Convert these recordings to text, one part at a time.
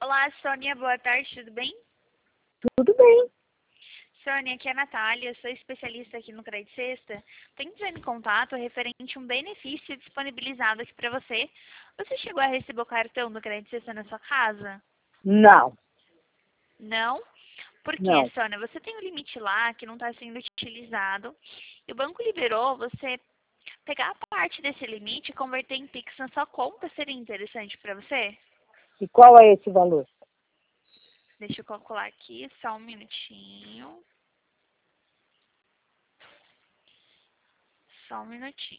Olá, Sônia, boa tarde, tudo bem? Tudo bem. Sônia, aqui é a Natália, sou especialista aqui no Crédito Sexta. Estou entrando em contato referente a um benefício disponibilizado aqui para você. Você chegou a receber o cartão do Crédito Sexta na sua casa? Não, Não? Por quê, não. Sônia? Você tem um limite lá que não está sendo utilizado e o banco liberou você pegar a parte desse limite e converter em Pix na sua conta. Seria interessante para você? E qual é esse valor? Deixa eu calcular aqui, só um minutinho. Só um minutinho.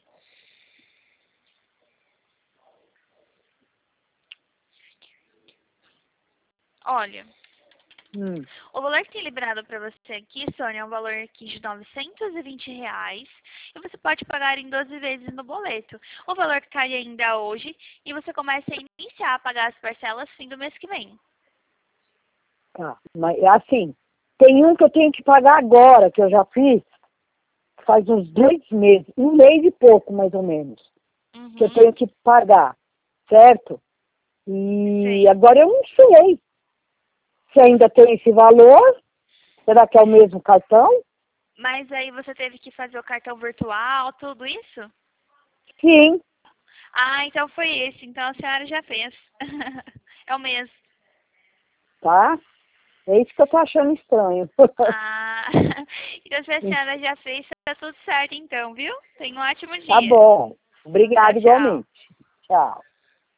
Olha, o valor que tem liberado para você aqui, Sônia, é um valor aqui de R$ 920 e você pode pagar em 12 vezes no boleto. O valor que cai ainda hoje e você começa a iniciar a pagar as parcelas fim do mês que vem. Tá. Mas assim, tem um que eu tenho que pagar agora, que eu já fiz, faz uns 2 meses, 1 mês e pouco, mais ou menos, que eu Uhum, tenho que pagar, certo? E sei. agora eu não sei se ainda tem esse valor. Será que é o mesmo cartão? Mas aí você teve que fazer o cartão virtual, tudo isso? Sim, Ah, então foi esse. Então a senhora já fez. É o mesmo. tá? É isso que eu tô achando estranho. Ah, então se a senhora já fez, tá tudo certo então, viu? Tenha um ótimo Tá dia. bom. Tchau, Obrigada tchau. igualmente. Tchau.